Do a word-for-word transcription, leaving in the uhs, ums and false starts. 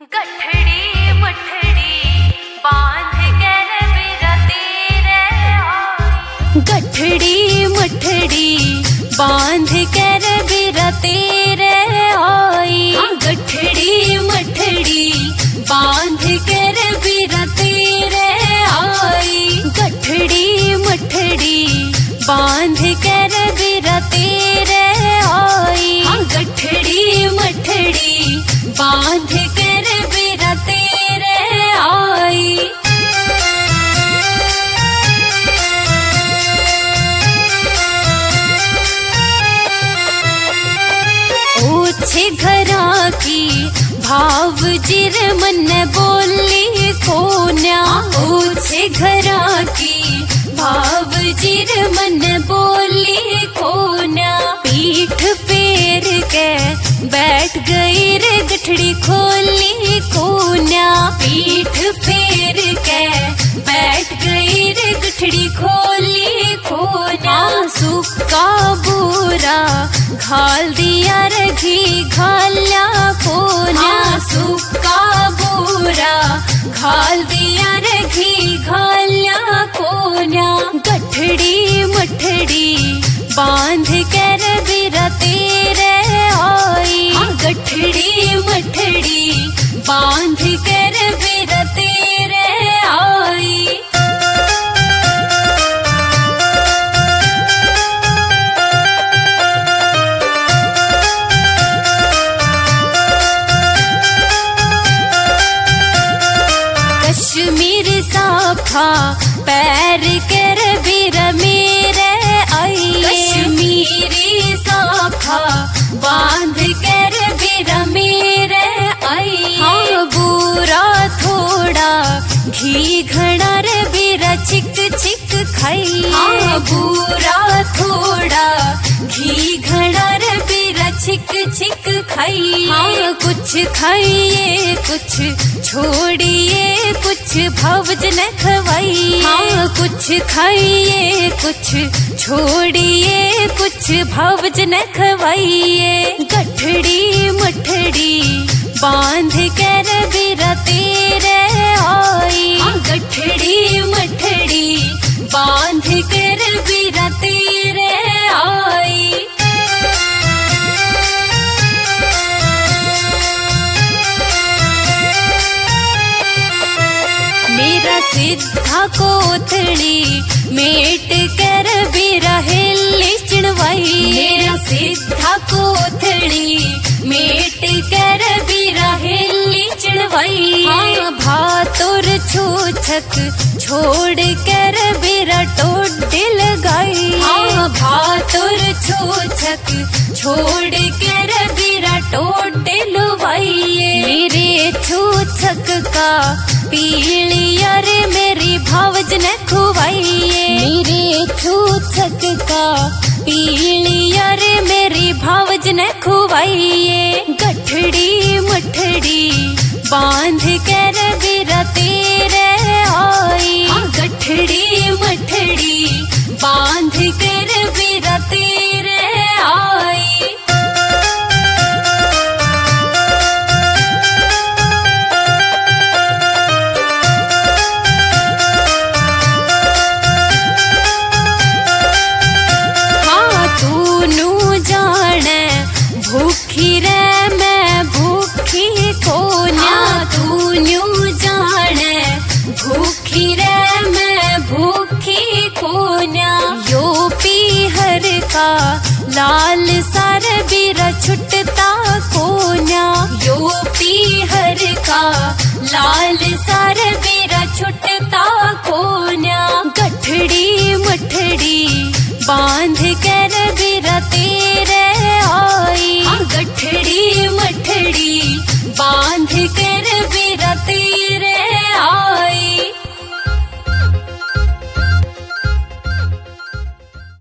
गठड़ी मुठड़ी बांध कर बिरा तेरे आई। गठड़ी मुठड़ी बांध कर बिरा तेरे आई। गठड़ी मुठड़ी बांध कर बिरा तेरे आई। गठड़ी मुठड़ी बांध कर बिरा तेरे आई। गठड़ी मुठड़ी बांध कर बिरा तेरे आई। ओछे घरा की भाव जिर मन बोली कोन्या। ओछे घरा की भाव जिर मन बोली कोन्या। पीठ फेर के बैठ गई रे गठड़ी खोली कोन्या। पीठ फेर के बैठ गई रे गठड़ी खोली कोन्या। सुक्का बूरा घाल दिया रे घी घाल्या कोन्या। सुक्का बूरा घाल दिया रे घी घाल्या कोन्या। गठड़ी मुठड़ी बांध कर बिरा तेरे आई। गठड़ी मुठड़ी बांध कर बिरा तेरे आई। कश्मीर साफा पैर कर बिरा मेरे आई। कश्मीरी साफा बांध कर बिरा मेरे आई। हाँ बूरा थोड़ा घी घड़ा रे बिरा चिक चिक खाई। हाँ बूरा थोड़ा घी घड़ा रे बिरा चिक चिक खाई। हाँ कुछ खाइए कुछ छोड़िए कुछ भवज न खवाई। हाँ कुछ खाइए कुछ छोड़िए कुछ भवज न खवाइए। गठड़ी मुठड़ी बांध कर बिरा तेरे आई। गठड़ी मुठड़ी बांध कर बिरा तेरे आई। मेरा सिद्धा कोथड़ी मेट कर बिरा हिल्ली चिणवाई। मेरा सिद्धा कोथड़ी मेट कर बिरा हिल्ली चिणवाई। हाँ भातुर छूछक छोड़ कर बिरा टोडी लगाई। हाँ भातुर छूछक छोड़ कर बिरा टोडी लुवाइए। मेरे छूछक का पीलिया रे मेरी भावज न खुवाइए। मेरे छूछक का पीलिया रे मेरी भावज न खुवाइए। गठड़ी मुठड़ी बांध कर बिरा तेरे आई। गठड़ी मुठड़ी बांध कर बिरा तेरे आई। भूखी रे मैं भूखी कोन्या। तू न्यू जाने भूखी रे मैं भूखी कोन्या। यो पीहर का लाल सार बिरा छुटता कोन्या। यो पीहर का लाल सार